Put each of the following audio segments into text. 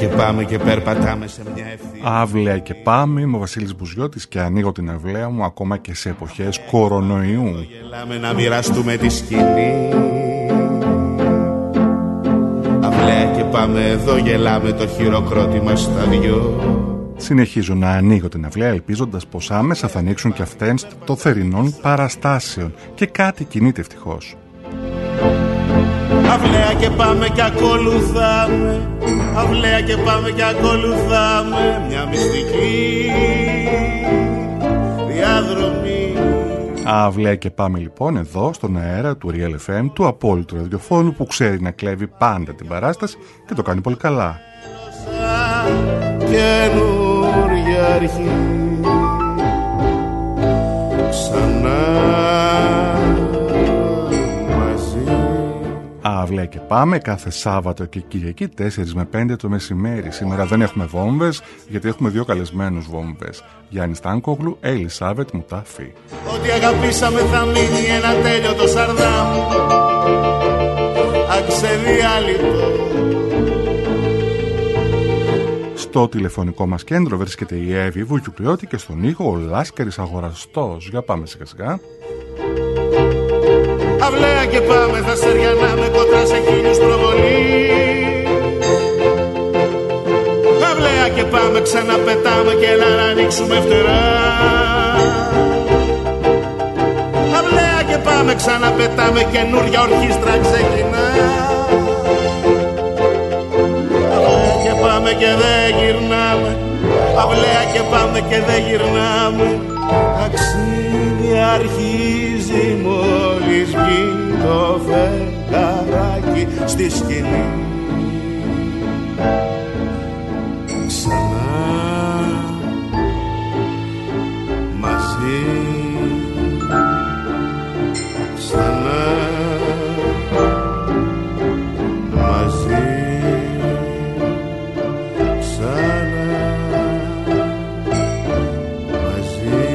και πάμε και περπατάμε σε μια ευθεία. Αυλαία και πάμε, είμαι ο Βασίλης Μπουζιώτης και ανοίγω την αυλαία μου ακόμα και σε εποχές κορονοϊού. Γελάμε να μοιραστούμε τη σκηνή. Αυλαία και πάμε εδώ, γελάμε το χειροκρότημα στα δυο. Συνεχίζω να ανοίγω την αυλαία ελπίζοντας πως άμεσα θα ανοίξουν και αυτές των θερινών παραστάσεων και κάτι κινείται ευτυχώς. Αυλαία και πάμε και ακολουθάμε. Αυλαία και πάμε και ακολουθάμε μια μυστική διαδρομή. Αυλαία και πάμε λοιπόν εδώ στον αέρα του Real FM, του απόλυτου ραδιοφώνου που ξέρει να κλέβει πάντα την παράσταση και το κάνει πολύ καλά. Καινούργια αρχή ξανά μαζί. Αυλαία και πάμε κάθε Σάββατο και Κυριακή 4 με 5 το μεσημέρι. Σήμερα δεν έχουμε βόμβες γιατί έχουμε δύο καλεσμένους βόμβες, Γιάννη Στάνκογλου, Ελισάβετ Μουτάφη. Ότι αγαπήσαμε θα μείνει ένα τέλειο σαρδάμ, αξεδιάλειτο. Στο τηλεφωνικό μας κέντρο βρίσκεται η Εύη Βουκιουκλιώτη και στον ήχο ο Λάσκαρης Αγοραστός. Για πάμε σιγά σιγά. Αυλαία και πάμε, θα στεριανάμε κοντά σε χίλιους προβολή. Αυλαία και πάμε, ξαναπετάμε και έλα να ανοίξουμε φτερά. Αυλαία και πάμε, ξαναπετάμε καινούρια ορχήστρα ξεκινά. Αυλαία και πάμε και δεν γυρνάμε. Αυλαία και πάμε και δεν γυρνάμε. Ταξίδι αρχίζει μόλις βγει το φεγγαράκι στη σκηνή. Ξανά μαζί, ξανά μαζί, ξανά μαζί.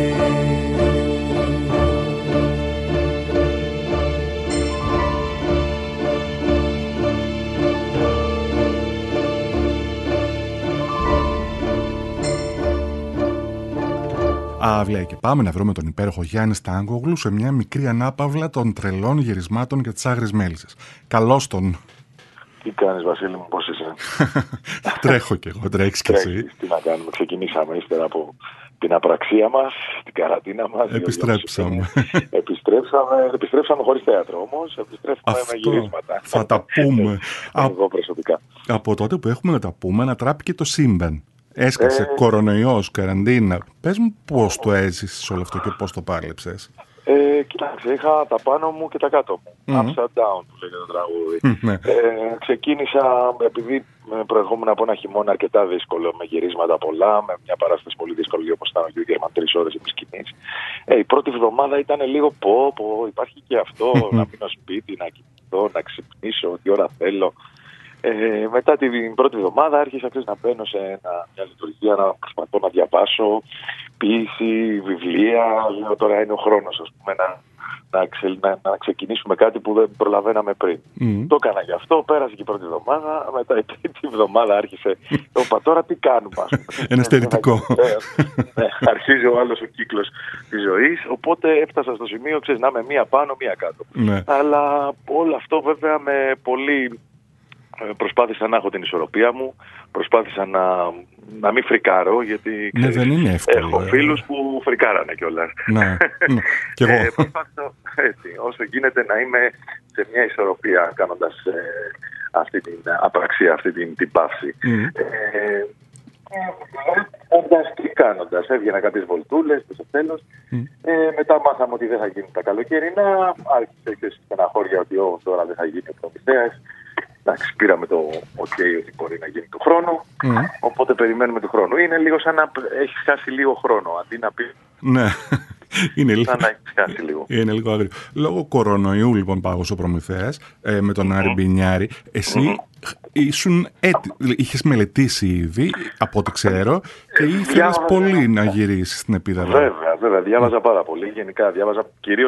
Αυλαία και πάμε να βρούμε τον υπέροχο Γιάννη Στάνκογλου σε μια μικρή ανάπαυλα των τρελών γυρισμάτων για τις Άγριες Μέλισσες. Καλώς τον. Τι κάνεις Βασίλη μου, πώς είσαι? Τρέχω κι εγώ, τρέχεις κι εσύ. Τι να κάνουμε, ξεκινήσαμε ύστερα από την απραξία μας, την καραντίνα μας. Επιστρέψαμε. Επιστρέψαμε χωρίς θέατρο όμως, επιστρέφουμε με γυρίσματα. Θα τα πούμε. Εγώ προσωπικά. Από τότε που έχουμε να τα πούμε, ανατράπηκε το σύμπαν. Έσκασε κορονοϊός, καραντίνα. Πες μου πώς το έζησες όλο αυτό και πώς το πάλεψες. Κοιτάξτε, είχα τα πάνω μου και τα κάτω μου. Upside down που λέγεται το τραγούδι. Ξεκίνησα επειδή προερχόμουν από ένα χειμώνα αρκετά δύσκολο, με γυρίσματα πολλά, με μια παράσταση πολύ δύσκολη όπως ήταν ο Γιούγκερμαν 3 ώρες επί σκηνής. Η πρώτη εβδομάδα ήταν λίγο υπάρχει και αυτό, να μείνω σπίτι, να κοιμηθώ, να ξυπνήσω, τι ώρα θέλω. Μετά την πρώτη εβδομάδα άρχισα να μπαίνω σε μια λειτουργία, να προσπαθώ να διαβάσω ποίηση, βιβλία. Λέω τώρα είναι ο χρόνος να ξεκινήσουμε κάτι που δεν προλαβαίναμε πριν. Το έκανα γι' αυτό, πέρασε και η πρώτη εβδομάδα. Μετά η τρίτη εβδομάδα άρχισε. Τώρα τι κάνουμε, ένα στερητικό. Αρχίζει ο άλλος ο κύκλος της ζωής. Οπότε έφτασα στο σημείο, να είμαι μία πάνω, μία κάτω. Αλλά όλο αυτό βέβαια με πολύ. Προσπάθησα να έχω την ισορροπία μου, προσπάθησα να μην φρικάρω, γιατί δεν είναι εύκολο, έχω φίλους που φρικάρανε κιόλας. Ναι, κι εγώ. Προσπάθησα όσο γίνεται να είμαι σε μια ισορροπία κάνοντας αυτή την απραξία, αυτή την παύση. Και κάνοντας, έβγαινα κάποιες βολτούλες στο τέλος. Μετά μάθαμε ότι δεν θα γίνουν τα καλοκαιρινά, άρχισε και στεναχώρια ότι τώρα δεν θα γίνει ο Προμηθέας. Εντάξει, πήραμε το OK ότι μπορεί να γίνει του χρόνου, οπότε περιμένουμε του χρόνου. Είναι λίγο σαν να έχεις χάσει λίγο χρόνο, αντί να πει. Ναι, είναι λίγο. Σαν να έχεις χάσει λίγο. Είναι λίγο άγριο. Λόγω κορονοϊού, λοιπόν, πάγωσε ο Προμηθέας με τον Άρη Μπινιάρη. Εσύ είχες μελετήσει ήδη, από ό,τι ξέρω, και ήθελες πολύ να γυρίσεις στην Επίδαυρο. Βέβαια, διάβαζα πάρα πολύ. Γενικά διάβαζα κυρίως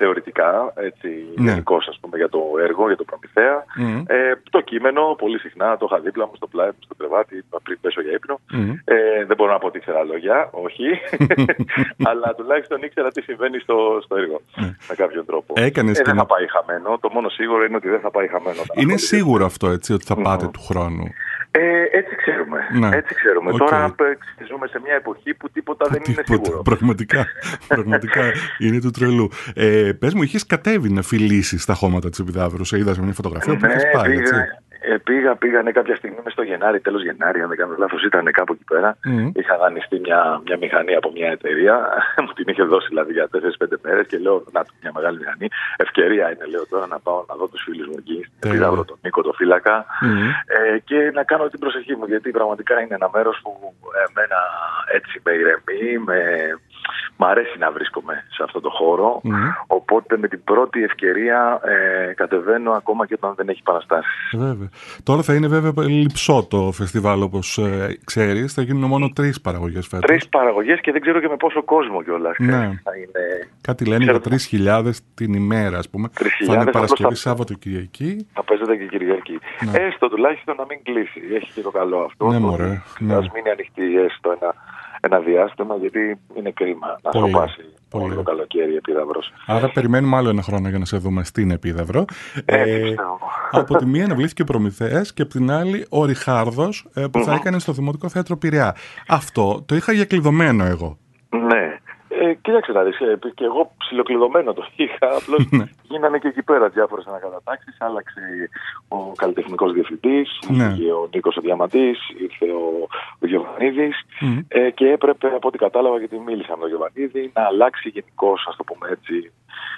θεωρητικά, έτσι, γενικώς, ας πούμε, για το έργο, για το Προμηθέα. Το κείμενο, πολύ συχνά, το είχα δίπλα μου στο πλάι μου, στο κρεβάτι, πριν πέσω για ύπνο. Δεν μπορώ να πω ότι ήξερα λόγια, όχι. Αλλά τουλάχιστον ήξερα τι συμβαίνει στο έργο, με κάποιον τρόπο. Δεν θα πάει χαμένο. Το μόνο σίγουρο είναι ότι δεν θα πάει χαμένο. Είναι σίγουρο αυτό, έτσι, ότι θα πάτε του χρόνου? Έτσι ξέρουμε. Έτσι ξέρουμε. Τώρα ζούμε σε μια εποχή που τίποτα δεν είναι σίγουρο. Πραγματικά είναι του τρελού. Πες μου, είχες κατέβει να φιλήσεις τα χώματα της Επιδαύρου? Σε είδα σε μια φωτογραφία που είχες πάει, έτσι? Πήγανε κάποια στιγμή μες στο Γενάρη, τέλος Γενάρη, αν δεν κάνω λάθος, ήταν κάπου εκεί πέρα. Είχα δανειστεί μια μηχανή από μια εταιρεία, μου την είχε δώσει δηλαδή για 4-5 μέρες και λέω, να του, μια μεγάλη μηχανή. Ευκαιρία είναι, λέω, τώρα να πάω να δω τους φίλους μου εκεί, στην Επιδαύρο, τον Νίκο, τον φύλακα, και να κάνω την προσοχή μου, γιατί πραγματικά είναι ένα μέρος που εμένα έτσι με ηρεμεί, μ' αρέσει να βρίσκομαι σε αυτό το χώρο, οπότε με την πρώτη ευκαιρία κατεβαίνω ακόμα και όταν δεν έχει παραστάσεις. Βέβαια. Τώρα θα είναι βέβαια λειψό το φεστιβάλ, όπως ξέρεις. Θα γίνουν μόνο 3 παραγωγές φέτος. 3 παραγωγές και δεν ξέρω και με πόσο κόσμο κιόλας. Κάτι λένε για 3.000 την ημέρα, ας πούμε. Θα είναι Παρασκευή, Σάββατο, Κυριακή. Θα παίζεται και Κυριακή. Έστω τουλάχιστον να μην κλείσει. Έχει και το καλό αυτό. Ναι, μωρέ. Ας μείνει ανοιχτή έστω ένα διάστημα, γιατί είναι κρίμα να σκοπάσει όλο το καλοκαίρι η Επίδαυρος. Άρα περιμένουμε άλλο ένα χρόνο για να σε δούμε στην Επίδαυρο. Από τη μία αναβλήθηκε ο Προμηθέας και από την άλλη ο Ριχάρδος που θα έκανε στο Δημοτικό Θέατρο Πειραιά. Αυτό το είχα για κλειδωμένο εγώ. Ναι. Κοίταξε να δεις, και εγώ ψιλοκλειδωμένο το είχα, απλώς γίνανε και εκεί πέρα διάφορες ανακατατάξεις, άλλαξε ο καλλιτεχνικός διευθυντής, ήρθε ο Νίκος ο Διαματής, ήρθε ο Γιωβανίδης και έπρεπε, από ό,τι κατάλαβα, γιατί μίλησα με τον Γιωβανίδη, να αλλάξει γενικώς, ας το πούμε έτσι,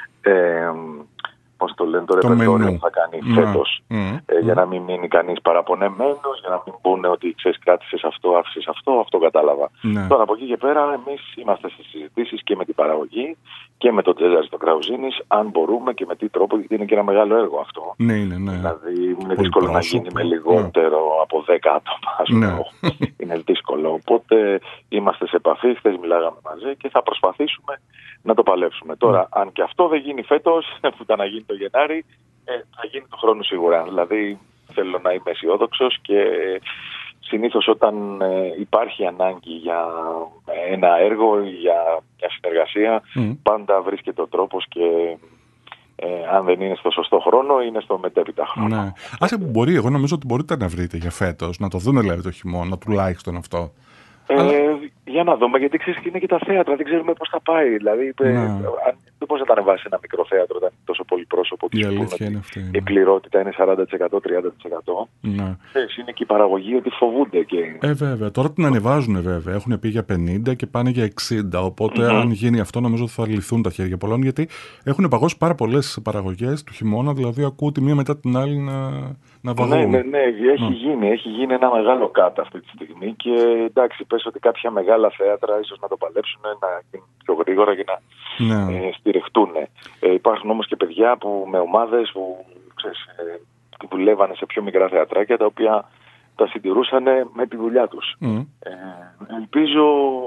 πώς το λένε, το ρεπερτόριο που θα κάνει φέτος, για να μην μείνει κανείς παραπονεμένος, για να μην πούνε ότι ξέρεις, κράτησες αυτό, άφησες αυτό κατάλαβα. Τώρα από εκεί και πέρα εμείς είμαστε στις συζητήσεις και με την παραγωγή και με τον Τζέζαρη στο Κραουζίνης, αν μπορούμε και με τι τρόπο, γιατί είναι και ένα μεγάλο έργο αυτό. Δηλαδή είναι δύσκολο να γίνει με λιγότερο από 10 άτομα, είναι δύσκολο. Οπότε είμαστε σε επαφή, χθες μιλάγαμε μαζί και θα προσπαθήσουμε να το παλέψουμε. Τώρα, αν και αυτό δεν γίνει φέτος, που ήταν να γίνει το Γενάρη, θα γίνει του χρόνου σίγουρα. Δηλαδή, θέλω να είμαι αισιόδοξος και συνήθως όταν υπάρχει ανάγκη για ένα έργο, για μια συνεργασία, πάντα βρίσκεται ο τρόπος και αν δεν είναι στο σωστό χρόνο, είναι στο μετέπειτα χρόνο. Ναι. Άσε που μπορεί, εγώ νομίζω ότι μπορείτε να βρείτε για φέτος, να το δουν δηλαδή το χειμώνα, τουλάχιστον αυτό. Για να δούμε, γιατί ξέρεις, είναι και τα θέατρα, δεν ξέρουμε πώς θα πάει. Δηλαδή, δεν μπορεί να τα ανεβάσει ένα μικρό θέατρο όταν είναι τόσο πολύ πρόσωπο και η πληρότητα είναι 40%-30%. Είναι και η παραγωγή ότι φοβούνται. Βέβαια. Τώρα την ανεβάζουν βέβαια. Έχουν πει για 50 και πάνε για 60. Οπότε, αν γίνει αυτό, νομίζω ότι θα λυθούν τα χέρια πολλών. Γιατί έχουν παγώσει πάρα πολλές παραγωγές του χειμώνα. Δηλαδή, ακούω τη μία μετά την άλλη να βαγούν. Ναι. Έχει γίνει ένα μεγάλο κάτω αυτή τη στιγμή. Και εντάξει, πες ότι κάποια μεγάλα θέατρα ίσως να το παλέψουν, να γίνουν πιο γρήγορα και να στηριχτούν. Υπάρχουν όμως και παιδιά που με ομάδες που δουλεύανε σε πιο μικρά θεατράκια, τα οποία τα συντηρούσαν με τη δουλειά τους. Ελπίζω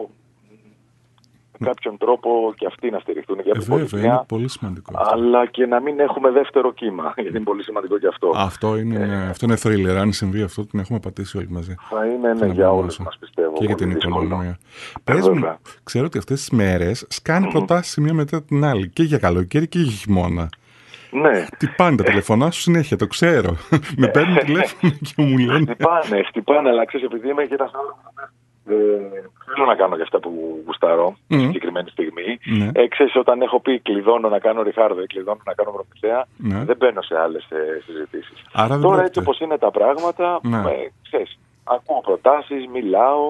με κάποιον τρόπο και αυτοί να στηριχτούν για την πολιτεία. Είναι πολύ σημαντικό. Αλλά και να μην έχουμε δεύτερο κύμα, γιατί είναι πολύ σημαντικό και αυτό. Αυτό είναι θρίλερ. Αν συμβεί αυτό, την έχουμε πατήσει όλοι μαζί. Θα είναι για όλους μας, πιστεύω. Και για την οικονομία. Πες μου, ξέρω ότι αυτές τις μέρες σκάνει προτάσεις η μία μετά την άλλη. Και για καλοκαίρι και για χειμώνα. Ναι. Τι πάνε τα τηλεφωνά σου συνέχεια, το ξέρω. Με παίρνουν τηλέφωνο και μου λένε. Χτυπάνε, αλλά ξέρεις, επειδή είμαι και ένας άλλος. Θέλω να κάνω και αυτά που γουστάρω στη συγκεκριμένη στιγμή. Ξέρεις, όταν έχω πει κλειδώνω να κάνω Ριχάρδο ή κλειδώνω να κάνω Προμηθέα, δεν μπαίνω σε άλλες συζητήσεις. Τώρα έτσι όπως είναι τα πράγματα, ξέρεις, ακούω προτάσεις, μιλάω,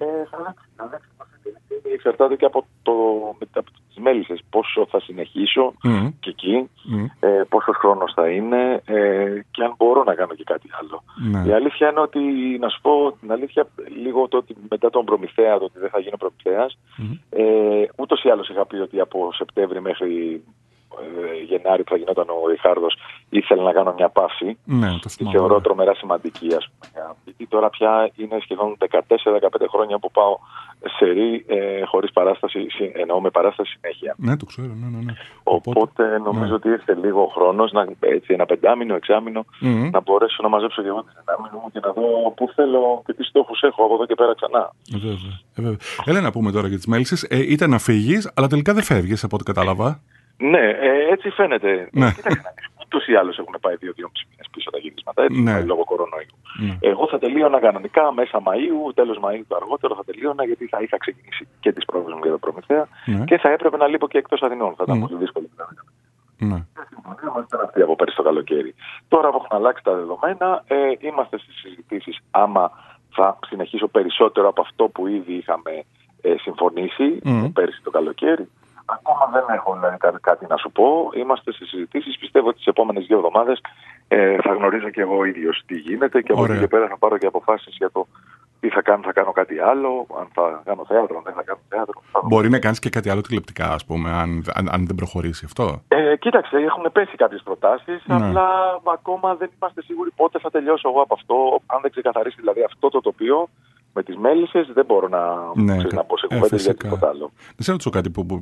εξαρτάται και από τις μέλισσες πόσο θα συνεχίσω και εκεί, πόσος χρόνος θα είναι και αν μπορώ να κάνω και κάτι άλλο. Η αλήθεια είναι ότι, να σου πω την αλήθεια, λίγο το ότι μετά τον Προμηθέα, το ότι δεν θα γίνω Προμηθέας, ούτως ή άλλως είχα πει ότι από Σεπτέμβρη μέχρι Γενάρη που θα γινόταν ο Ριχάρδος, ήθελα να κάνω μια παύση. Ναι, το θυμάμαι. Θεωρώ τρομερά σημαντική, ας πούμε. Γιατί τώρα πια είναι σχεδόν 14-15 χρόνια που πάω σερί χωρίς παράσταση, εννοώ με παράσταση συνέχεια. Ναι, το ξέρω. Ναι. Οπότε νομίζω ότι ήρθε λίγο ο χρόνος, έτσι, ένα 5μήνο, 6μήνο, να μπορέσω να μαζέψω και εγώ τις δυνάμεις μου και να δω πού θέλω και τι στόχους έχω από εδώ και πέρα ξανά. Βέβαια. Έλα να πούμε τώρα για τις μέλισσες. Ήταν να φύγεις, αλλά τελικά δεν φεύγεις από ό,τι κατάλαβα. Ναι, έτσι φαίνεται. Ναι. Ούτως ή άλλως έχουν πάει 2-2,5 μήνες πίσω τα γυρίσματα, έτσι, ναι. λόγω κορονοϊού. Ναι. Εγώ θα τελείωνα κανονικά μέσα Μαΐου, τέλος Μαΐου το αργότερο θα τελείωνα, γιατί θα είχα ξεκινήσει και τις πρόβες μου για το Προμηθέα και θα έπρεπε να λείπω και εκτός Αθηνών. Θα ήταν πολύ δύσκολο δηλαδή. Ναι. Η συμφωνία μας ήταν αυτή από πέρυσι το καλοκαίρι. Τώρα που έχουν αλλάξει τα δεδομένα, είμαστε στις συζητήσεις άμα θα συνεχίσω περισσότερο από αυτό που ήδη είχαμε συμφωνήσει πέρυσι το καλοκαίρι. Ακόμα δεν έχω δηλαδή, κάτι να σου πω. Είμαστε στις συζητήσεις. Πιστεύω ότι τις επόμενες 2 εβδομάδες θα γνωρίζω και εγώ ίδιος τι γίνεται και από εκεί και πέρα θα πάρω και αποφάσεις για το τι θα κάνω. Θα κάνω κάτι άλλο, αν θα κάνω θέατρο, αν δεν θα κάνω θέατρο. Μπορεί να κάνεις και κάτι άλλο τηλεοπτικά, ας πούμε, αν δεν προχωρήσει αυτό. Κοίταξε, έχουν πέσει κάποιες προτάσεις, απλά ακόμα δεν είμαστε σίγουροι πότε θα τελειώσω εγώ από αυτό. Αν δεν ξεκαθαρίσει δηλαδή αυτό το τοπίο με τις μέλισσες, δεν μπορώ να πω σε κουβέντες για τίποτα άλλο. Δεν σε ρωτήσω κάτι που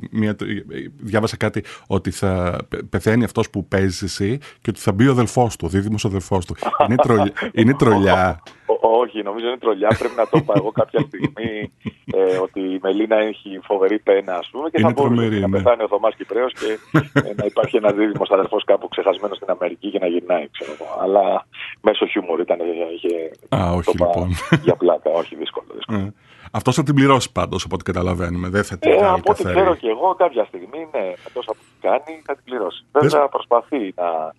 διάβασα κάτι ότι θα πεθαίνει αυτός που παίζεις εσύ και ότι θα μπει ο αδελφός του, ο δίδυμος αδελφός του. Είναι τρολιά. Όχι, νομίζω είναι τρολιά. Πρέπει να το πω εγώ κάποια στιγμή ότι η Μελίνα έχει φοβερή πένα, ας πούμε, και θα μπορούσε να πεθάνει ο Θωμάς Κυπραίος και να υπάρχει ένας δίδυμος αδελφός κάπου ξεχασμένος στην Αμερική και να γυρνάει, ξέρω εγώ. Αλλά μέσω χιούμορ ήταν, είχε λοιπόν. Για πλάκα, όχι δύσκολο. Αυτός θα την πληρώσει πάντως, από ό,τι καταλαβαίνουμε. Δεν θα την κάνει από ό,τι ξέρω και εγώ, κάποια στιγμή, ναι, με τόσα που κάνει, θα την πληρώσει. Βέβαια, προσπαθεί να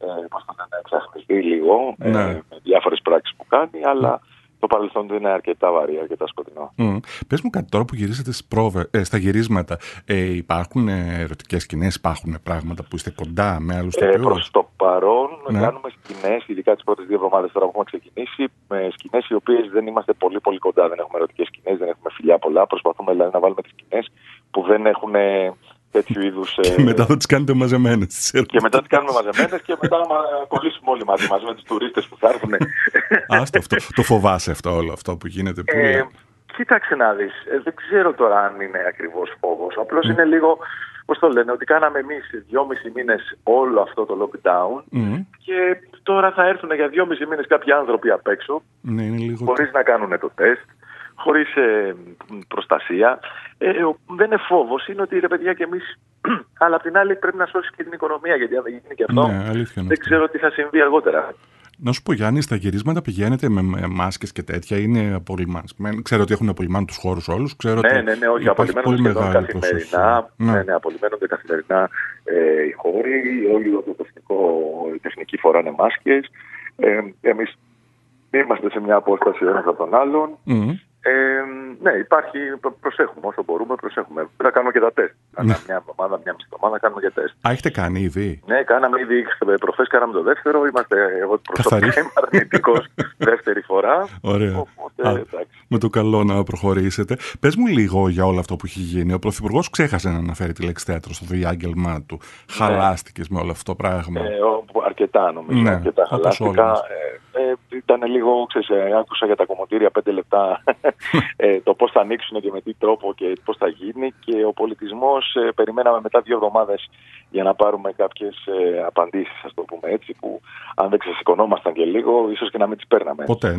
εξαχνιστεί λίγο με διάφορες πράξεις που κάνει, αλλά το παρελθόν του είναι αρκετά βαρύ, αρκετά σκοτεινό. Πες μου κάτι, τώρα που γυρίσετε στα γυρίσματα, υπάρχουν ερωτικές σκηνές, υπάρχουν πράγματα που είστε κοντά με άλλους τοπιούς? Προς το παρόν κάνουμε σκηνές, ειδικά τις πρώτες 2 εβδομάδες τώρα που έχουμε ξεκινήσει, με σκηνές οι οποίες δεν είμαστε πολύ πολύ κοντά. Δεν έχουμε ερωτικές σκηνές, δεν έχουμε φιλιά πολλά. Προσπαθούμε δηλαδή να βάλουμε τις σκηνές που δεν έχουν τέτοιου είδους. Και μετά θα τις κάνετε μαζεμένες. Και μετά τις κάνουμε μαζεμένες και μετά να κολλήσουμε όλοι μαζί με τους τουρίστες που θα έρθουν. Άστο αυτό. Το φοβάσαι αυτό όλο αυτό που γίνεται? Κοίταξε να δεις. Δεν ξέρω τώρα αν είναι ακριβώς φόβος. Απλώς είναι λίγο, πώς το λένε, ότι κάναμε εμείς 2,5 μήνες όλο αυτό το lockdown και τώρα θα έρθουν για 2,5 μήνες κάποιοι άνθρωποι απ' έξω, χωρίς να κάνουν το τεστ, χωρίς προστασία. Δεν είναι φόβος, είναι ότι ρε παιδιά και εμείς, αλλά απ' την άλλη πρέπει να σώσει και την οικονομία, γιατί αν δεν γίνει και αυτό, δεν ξέρω τι θα συμβεί αργότερα. Να σου πω, Γιάννη, στα γυρίσματα πηγαίνετε με μάσκες και τέτοια, είναι απολυμάνεις? Ξέρω ότι έχουν απολυμάνει τους χώρους όλους. Ναι, όχι, απολυμμένονται σχεδόν καθημερινά. Ναι, απολυμμένονται καθημερινά οι χώροι, όλοι οι τεχνικοί φοράνε μάσκες. Εμείς είμαστε σε μια απόσταση ο ένας από τον άλλον. Ναι, υπάρχει, προσέχουμε όσο μπορούμε, προσέχουμε. Θα κάνουμε και τα τεστ. Μια εβδομάδα, μια μισή εβδομάδα κάνουμε και τεστ. Έχετε κάνει ήδη? Ναι, κάναμε ήδη. Προχθές κάναμε το δεύτερο. Εγώ προσωπικά είμαι αρνητικός δεύτερη φορά. Ωραία. Οπότε, με το καλό να προχωρήσετε. Πες μου λίγο για όλο αυτό που έχει γίνει. Ο Πρωθυπουργός ξέχασε να αναφέρει τη λέξη θέατρο στο διάγγελμά του. Χαλάστηκες με όλο αυτό το πράγμα? Αρκετά νομίζω. Αρκετά χαλάστηκα. Ήταν λίγο, άκουσα για τα κομμωτήρια 5 λεπτά το πώς θα ανοίξουν και με τι τρόπο και πώς θα γίνει, και ο πολιτισμός περιμέναμε μετά 2 εβδομάδες για να πάρουμε κάποιες απαντήσεις, ας το πούμε έτσι, που αν δεν ξεσηκωνόμασταν και λίγο, ίσως και να μην τις παίρναμε. Ποτέ.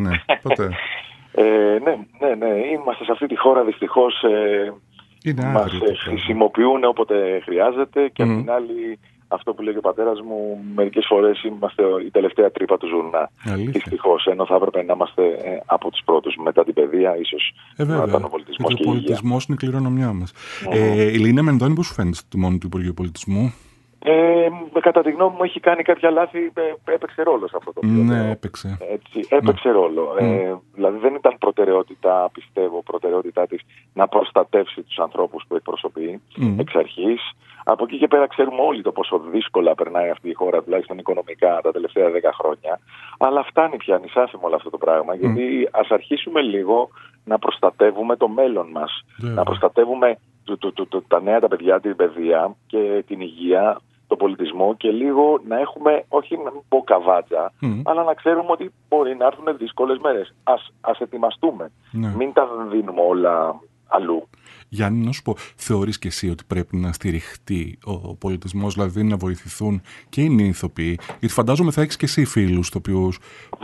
Ναι, είμαστε σε αυτή τη χώρα δυστυχώς, μας χρησιμοποιούν όποτε χρειάζεται και απ' την άλλη, αυτό που λέει ο πατέρας μου, μερικές φορές είμαστε η τελευταία τρύπα του ζουρνά. Δυστυχώς, ενώ θα έπρεπε να είμαστε από τους πρώτους μετά την παιδεία, ίσως να ήταν ο πολιτισμός και η υγεία. Ο πολιτισμός είναι η κληρονομιά μας. Η Λίνα Μενδώνη, πώς σου φαίνεται στο τιμόνι του Υπουργείου Πολιτισμού? Κατά τη γνώμη μου έχει κάνει κάποια λάθη, έπαιξε ρόλο σε αυτό το οποίο. Ναι, έπαιξε. Έπαιξε ρόλο. Δηλαδή δεν ήταν προτεραιότητά της να προστατεύσει τους ανθρώπους που εκπροσωπεί εξ αρχής. Από εκεί και πέρα ξέρουμε όλοι το πόσο δύσκολα περνάει αυτή η χώρα, τουλάχιστον οικονομικά, τα τελευταία 10 χρόνια. Αλλά φτάνει πια, νησάφι με όλο αυτό το πράγμα, γιατί ας αρχίσουμε λίγο να προστατεύουμε το μέλλον μας. Να προστατεύουμε τα νέα, τα παιδιά, την παιδεία και την υγεία τον πολιτισμό και λίγο να έχουμε, όχι να μην πω καβάτζα, αλλά να ξέρουμε ότι μπορεί να έρθουν δύσκολες μέρες. Ας ετοιμαστούμε. Μην τα δίνουμε όλα αλλού. Γιάννη, να σου πω, θεωρείς και εσύ ότι πρέπει να στηριχτεί ο πολιτισμός, δηλαδή να βοηθηθούν και οι ηθοποιοί? Γιατί φαντάζομαι θα έχεις και εσύ φίλους ηθοποιούς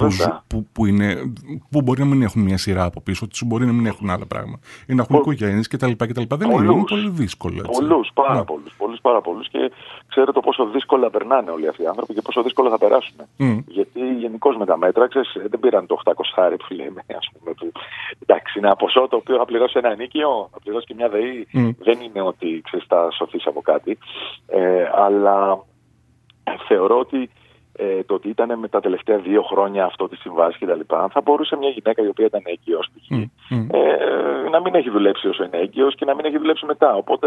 που μπορεί να μην έχουν μια σειρά από πίσω, ότι μπορεί να μην έχουν άλλα πράγματα ή να έχουν οικογένειες κτλ. Δεν είναι πολύ δύσκολο. Πάρα πολλούς και ξέρω το πόσο δύσκολα περνάνε όλοι αυτοί οι άνθρωποι και πόσο δύσκολα θα περάσουν. Γιατί γενικώς με τα μέτρα, δεν πήραν το 800 που λέμε, ας πούμε, που εντάξει, είναι ένα ποσό το οποίο θα πληρώσει ένα ενίκιο, θα πληρώσει και μια ΔΕΗ. Δεν είναι ότι θα σωθείς από κάτι, αλλά θεωρώ ότι το ότι ήταν με τα τελευταία 2 χρόνια αυτό τη συμβάση και τα λοιπά, θα μπορούσε μια γυναίκα η οποία ήταν έγκυος να μην έχει δουλέψει όσο είναι έγκυος και να μην έχει δουλέψει μετά. Οπότε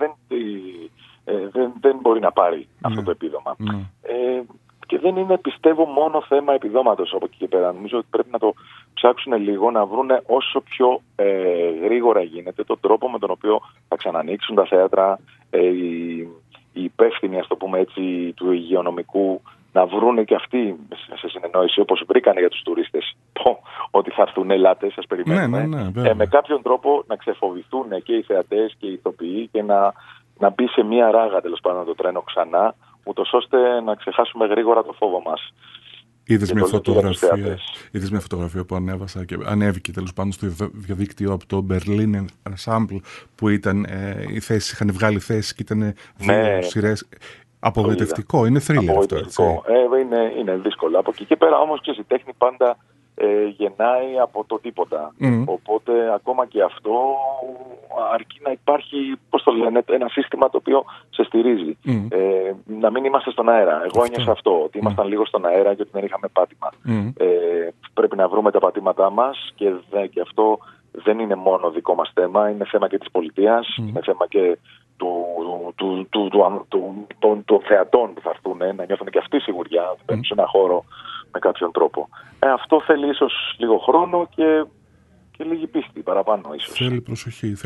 δεν μπορεί να πάρει αυτό το επίδομα. Και δεν είναι, πιστεύω, μόνο θέμα επιδόματος από εκεί και πέρα. Νομίζω ότι πρέπει να το ψάξουν λίγο, να βρουν όσο πιο γρήγορα γίνεται τον τρόπο με τον οποίο θα ξανανοίξουν τα θέατρα, οι υπεύθυνοι, ας το πούμε έτσι, του υγειονομικού, να βρούνε και αυτοί σε συνεννόηση, όπως βρήκανε για τους τουρίστες, ότι θα έρθουν, ελάτε, σας περιμένουμε. Με κάποιον τρόπο να ξεφοβηθούν και οι θεατές και οι ηθοποιοί και να μπει σε μία ράγα, τέλος πάντων, το τρένο ξανά, ούτως ώστε να ξεχάσουμε γρήγορα το φόβο μας. Είδες μια φωτογραφία που ανέβασα και ανέβηκε τέλος πάντων στο διαδίκτυο από το Berlin Ensemble, που ήταν οι θέσεις, είχαν βγάλει θέσεις και ήταν 2 σειρές. Απογοητευτικό, είναι θρίλερ αυτό, έτσι. Είναι δύσκολο. Από εκεί και πέρα όμως, ξέρεις, η τέχνη πάντα γεννάει από το τίποτα. Οπότε ακόμα και αυτό αρκεί να υπάρχει, πώς το λένε, ένα σύστημα το οποίο σε στηρίζει. Να μην είμαστε στον αέρα. Εγώ ένιωσα αυτό, ότι ήμασταν λίγο στον αέρα και ότι δεν είχαμε πάτημα. Πρέπει να βρούμε τα πατήματά μας και αυτό δεν είναι μόνο δικό μας θέμα, είναι θέμα και της πολιτείας, είναι θέμα και των θεατών που θα έρθουν, να νιώθουν και αυτοί σιγουριά ότι μπαίνουν σε ένα χώρο με κάποιον τρόπο. Αυτό θέλει ίσως λίγο χρόνο και λίγη πίστη παραπάνω ίσως. Θέλει προσοχή.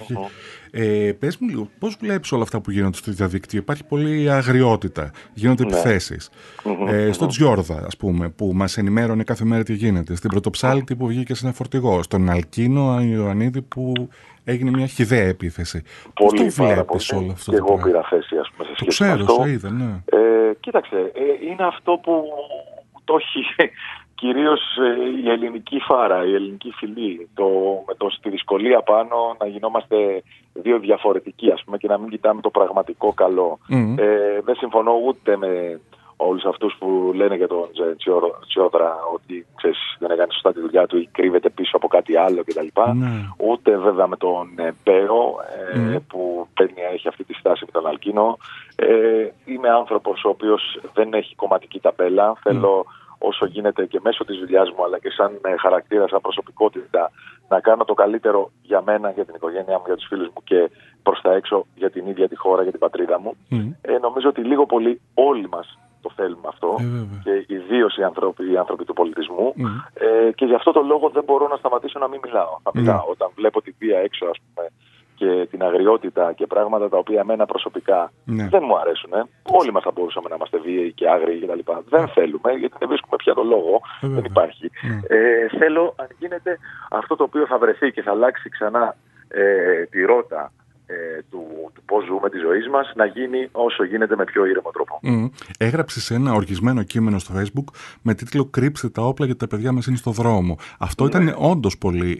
Πες μου λίγο, πώς βλέπεις όλα αυτά που γίνονται στο διαδίκτυο? Υπάρχει πολλή αγριότητα, γίνονται επιθέσεις. Στο Τζιόρδα, ας πούμε, που μας ενημέρωνε κάθε μέρα τι γίνεται. Στην Πρωτοψάλτη που βγήκε σε ένα φορτηγό. Στον Αλκίνο Ιωαννίδη που έγινε μια χυδαία επίθεση. Πώς το βλέπεις όλο αυτό? Και εγώ πήρα θέση, ας πούμε, σε σχέση με αυτό. Το ξέρω, είδα, ναι. Κοίταξε, είναι αυτό που το έχει κυρίως η ελληνική φάρα, η ελληνική φυλή, στη δυσκολία πάνω να γινόμαστε 2 διαφορετικοί, ας πούμε, και να μην κοιτάμε το πραγματικό καλό. Δεν συμφωνώ ούτε με όλους αυτούς που λένε για τον Τσιόδρα ότι, ξέρεις, δεν έκανε σωστά τη δουλειά του ή κρύβεται πίσω από κάτι άλλο κτλ. Ούτε βέβαια με τον Μπέο που έχει αυτή τη στάση με τον Αλκίνο. Είμαι άνθρωπος ο οποίος δεν έχει κομματική ταπέλα. Θέλω όσο γίνεται και μέσω της δουλειάς μου, αλλά και σαν χαρακτήρα, σαν προσωπικότητα, να κάνω το καλύτερο για μένα, για την οικογένειά μου, για τους φίλους μου και προς τα έξω για την ίδια τη χώρα, για την πατρίδα μου. Νομίζω ότι λίγο πολύ όλοι μας το θέλουμε αυτό, και ιδίως οι άνθρωποι του πολιτισμού. Και γι' αυτό το λόγο δεν μπορώ να σταματήσω να μην μιλάω. Θα μιλάω όταν βλέπω τη βία έξω, ας πούμε, και την αγριότητα και πράγματα τα οποία εμένα προσωπικά δεν μου αρέσουν. Όλοι μας θα μπορούσαμε να είμαστε βίαιοι και άγριοι κτλ. Δεν θέλουμε, γιατί δεν βρίσκουμε πια τον λόγο. Δεν υπάρχει. Θέλω, αν γίνεται, αυτό το οποίο θα βρεθεί και θα αλλάξει ξανά τη ρότα του πώς ζούμε τη ζωή μας, να γίνει όσο γίνεται με πιο ήρεμο τρόπο. Έγραψες ένα οργισμένο κείμενο στο Facebook με τίτλο «Κρύψτε τα όπλα γιατί τα παιδιά μας είναι στο δρόμο». Αυτό ήταν όντως πολύ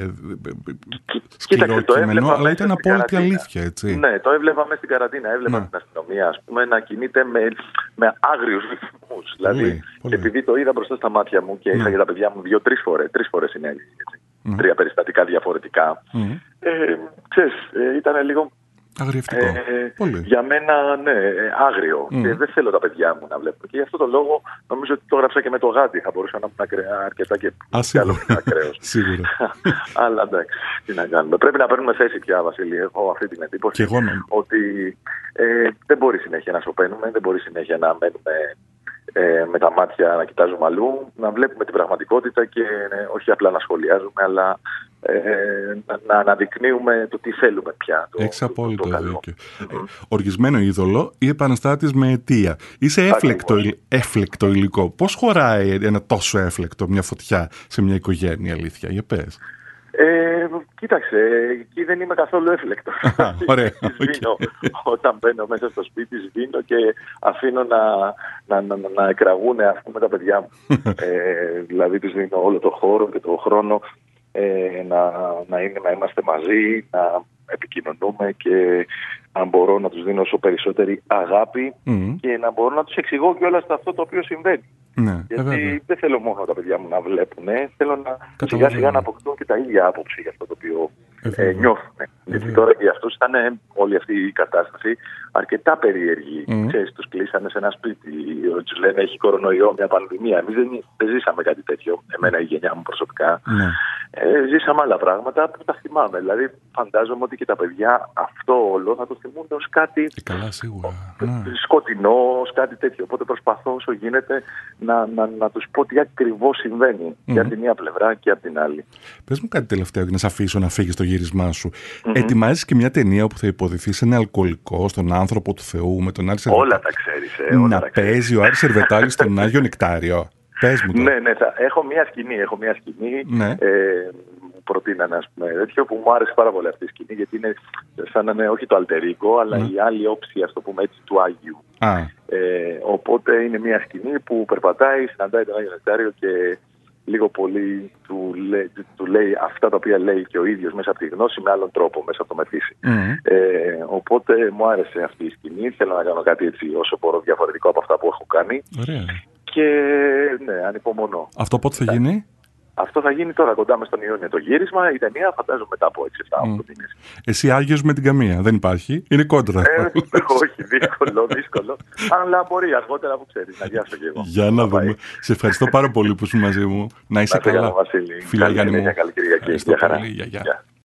σκληρό κείμενο, αλλά ήταν απόλυτη αλήθεια, έτσι. Ναι, το έβλεπα μέσα στην καραντίνα. Έβλεπα την αστυνομία, ας πούμε, να κινείται με άγριους ρυθμούς. Δηλαδή, επειδή το είδα μπροστά στα μάτια μου και είχα για τα παιδιά μου 2-3 φορές, 3 φορές συνέβη. 3 περιστατικά διαφορετικά. Ξέρεις, ήταν λίγο αγριευτικό. Για μένα, ναι, άγριο. Και δεν θέλω τα παιδιά μου να βλέπουν. Και γι' αυτό το λόγο νομίζω ότι το έγραψα και με το γάτι. Θα μπορούσα να ήμουν αρκετά και άλλο ακραίος. Σίγουρα. Αλλά εντάξει, τι να κάνουμε. Πρέπει να παίρνουμε θέση πια, Βασίλη. Έχω αυτή την εντύπωση ότι δεν μπορεί συνέχεια να σωπαίνουμε, δεν μπορεί συνέχεια να μένουμε με τα μάτια να κοιτάζουμε αλλού, να βλέπουμε την πραγματικότητα και όχι απλά να σχολιάζουμε, αλλά να αναδεικνύουμε το τι θέλουμε πια. Έχεις απόλυτο δίκιο. Οργισμένο είδωλο ή επαναστάτης με αιτία. Είσαι έφλεκτο υλικό. Πώς χωράει ένα τόσο έφλεκτο μια φωτιά σε μια οικογένεια, αλήθεια? Για πες. Κοίταξε, εκεί δεν είμαι καθόλου έφλεκτος. Ωραία. Όταν μπαίνω μέσα στο σπίτι, σβήνω και αφήνω να εκραγούν, ας πούμε, τα παιδιά μου. Δηλαδή τους δίνω όλο το χώρο και το χρόνο να είμαστε μαζί, να επικοινωνούμε και να μπορώ να τους δίνω όσο περισσότερη αγάπη και να μπορώ να τους εξηγώ κιόλας αυτό το οποίο συμβαίνει. Ναι, γιατί δεν θέλω μόνο τα παιδιά μου να βλέπουν, θέλω να σιγά σιγά να αποκτούν και τα ίδια άποψη για αυτό το οποίο νιώθουν. Γιατί τώρα για αυτούς ήταν όλη αυτή η κατάσταση αρκετά περίεργη. Ξέρεις, τους κλείσανε σε ένα σπίτι, τους λένε έχει κορονοϊό, μια πανδημία. Εμείς δεν ζήσαμε κάτι τέτοιο, εμένα η γενιά μου προσωπικά. Ζήσαμε άλλα πράγματα που τα θυμάμαι. Δηλαδή φαντάζομαι ότι και τα παιδιά αυτό όλο θα το θυμούνται ως κάτι σκοτεινό, ως κάτι τέτοιο. Οπότε προσπαθώ όσο γίνεται να τους πω τι ακριβώς συμβαίνει και από τη μία πλευρά και από την άλλη. Πες μου κάτι τελευταίο για να σε αφήσω να φύγεις στο γύρισμά σου. Ετοιμάζεις και μια ταινία όπου θα υποδηθείς ένα αλκοολικό στον άνθρωπο του Θεού με τον Άρη Σερβετάλη. Όλα τα ξέρεις. Να παίζει ο Άρης Σερβετάλης στον Άγιο Νεκτάριο. Πες μου τώρα. Ναι, έχω μια σκηνή. Ναι. Προτείνανε, ας πούμε, τέτοιο που μου άρεσε πάρα πολύ αυτή η σκηνή, γιατί είναι σαν να είναι όχι το αλτερίκο, αλλά η άλλη όψη, ας το πούμε έτσι, του Άγιου. Οπότε είναι μια σκηνή που περπατάει, συναντάει τον Άγιο Νεκτάριο και λίγο πολύ του λέει αυτά τα οποία λέει και ο ίδιος μέσα από τη γνώση με άλλον τρόπο, μέσα από το μεθύσι. Οπότε μου άρεσε αυτή η σκηνή. Θέλω να κάνω κάτι έτσι όσο μπορώ διαφορετικό από αυτά που έχω κάνει. Ωραία. Και ναι, ανυπομονώ. Αυτό πότε θα γίνει? Αυτό θα γίνει τώρα κοντά μες τον Ιούνιο το γύρισμα. Η ταινία φαντάζομαι μετά από 6-7 μήνες. Εσύ Άγιος με την καμία, δεν υπάρχει? Είναι κόντρα. Όχι, δύσκολο. Αλλά μπορεί αργότερα που ξέρεις να γιάσω και εγώ. Για να δούμε. Σε ευχαριστώ πάρα πολύ που είσαι μαζί μου. Να είσαι καλά. Φιλιά Γιάννη μου. Ευχαριστώ πολύ. Γεια.